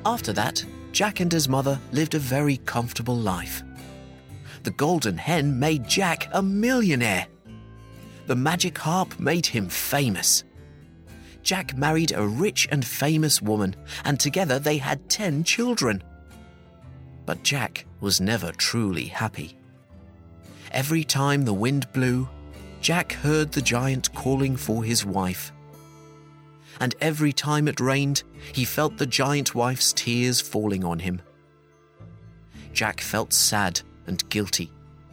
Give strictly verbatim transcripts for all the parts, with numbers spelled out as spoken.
After that, Jack and his mother lived a very comfortable life. The golden hen made Jack a millionaire. The magic harp made him famous. Jack married a rich and famous woman, and together they had ten children. But Jack was never truly happy. Every time the wind blew, Jack heard the giant calling for his wife. And every time it rained, he felt the giant wife's tears falling on him. Jack felt sad and guilty.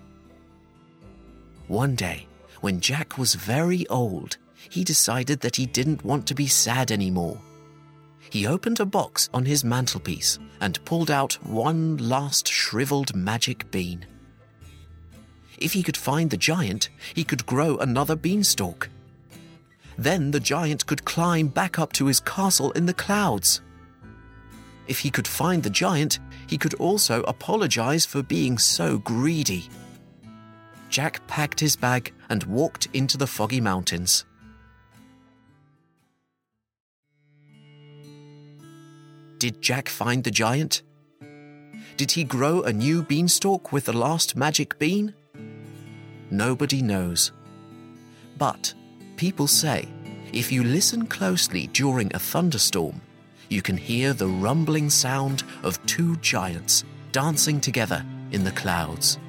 One day, when Jack was very old, he decided that he didn't want to be sad anymore. He opened a box on his mantelpiece and pulled out one last shriveled magic bean. If he could find the giant, he could grow another beanstalk. Then the giant could climb back up to his castle in the clouds. If he could find the giant, he could also apologize for being so greedy. Jack packed his bag and walked into the Foggy Mountains. Did Jack find the giant? Did he grow a new beanstalk with the last magic bean? Nobody knows. But people say if you listen closely during a thunderstorm, you can hear the rumbling sound of two giants dancing together in the clouds.